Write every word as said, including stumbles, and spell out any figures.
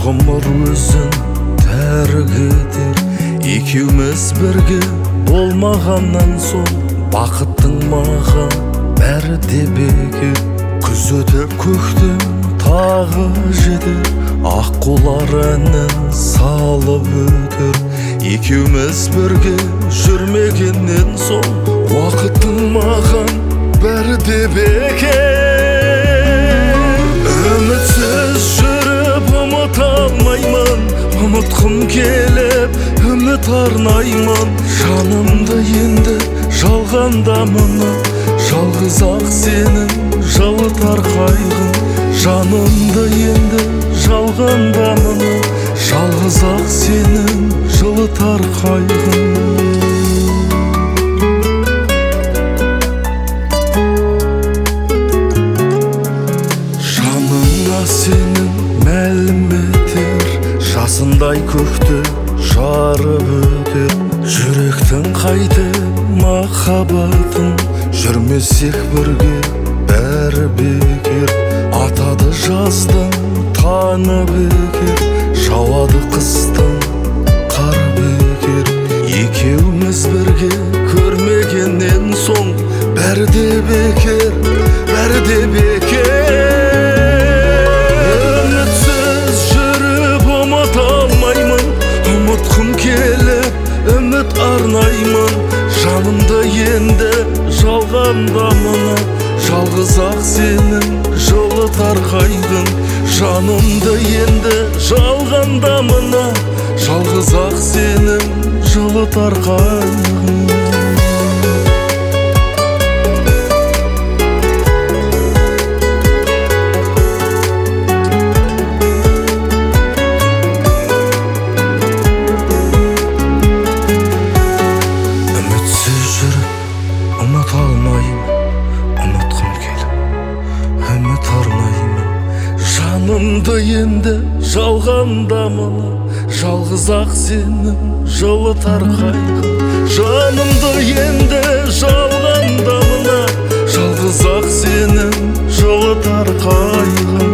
ғұмыр өзін тәрк етер. Екеуміз бірге болмағаннан соң бақыттың маған бәрі де бекер. Күз өтіп көктем тағы жетер, аққулар әнін салып өтер. Екеуміз бірге жүрмегеннен соң уақыттың маған бәрі де бекер. Үмітсіз жүріп ұмыта алмаймын, ұмытқым келіп үміт арнаймын. Жанымды енді жалғанда мұны, жалғыз ақ сенің жылытар қайғың. Жанымды енді жалғанда мұны, жалғыз ақ сенің жылытар қайғың. Жаныңа сенің мәлім етер, жасындай көкті жарып өтер. Жүректің қайтып махаббатын, жүрмесек бірге бәрі бекер. Атады жаздың таңы бекер, жауады қыстың қар бекер. Екеуміз бірге көрмегеннен соң бәрі де бекер, бәрі де бекер. Үмітсіз жүріп ұмыта алмаймын, ұмытқым келіп үміт арнаймын. Жанымды енді жалғанда мұны, жалғыз ақ сенің жылытар қайғың. Жанымды енді жалғанда мұны, жалғыз ақ сенің жылытар қайғың. Үмітсіз жүріп ұмыта алмаймын, ұмытқым келіп үміт арнаймын. Жанымды енді жалғанда мұны, жалғыз ақ сенің жылытар қайғың. Жанымды енді жалғанда мұны, жалғыз ақ сенің жылытар қайғың.